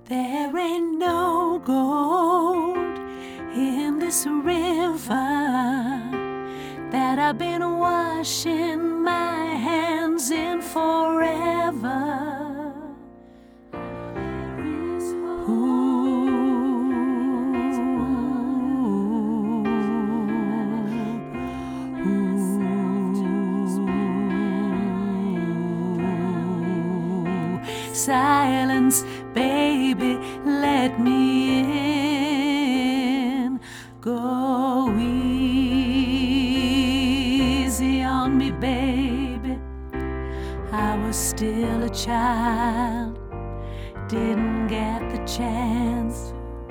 There ain't no gold in this river that I've been washing my hands in forever. Silence, baby, let me in. Go easy on me, baby. I was still a child, didn't get the chance.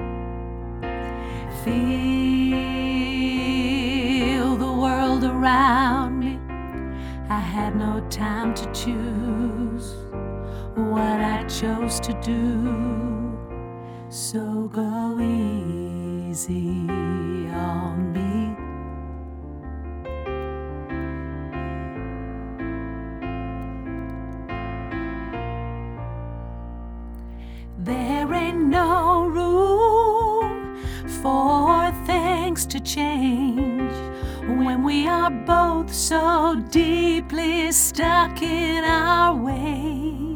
Feel the world around me. I had no time to choose what I chose to do, so go easy on me. There ain't no room for things to change when we are both so deeply stuck in our ways.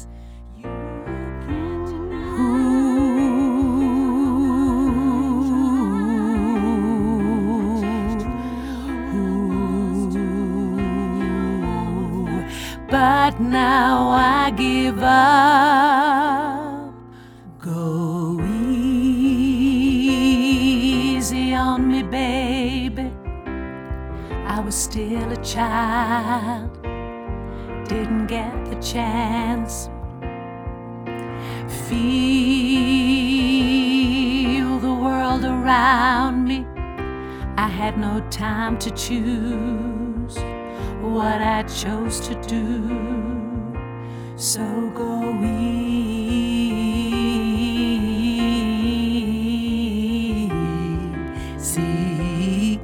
But now I give up. Go easy on me, baby. I was still a child, didn't get the chance. Feel the world around me. I had no time to choose what I chose to do, so go easy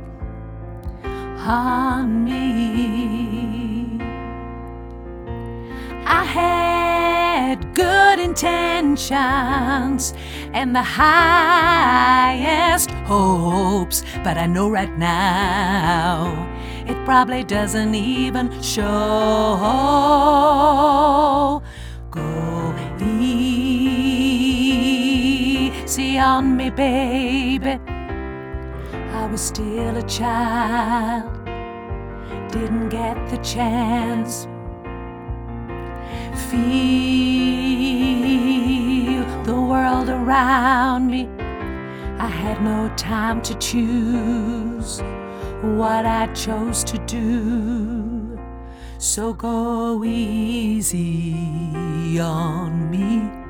on me. I had good intentions and the highest hopes, but I know right now it probably doesn't even show. Go easy on me, baby. I was still a child, didn't get the chance. Feel the world around me. I had no time to choose what I chose to do, so go easy on me.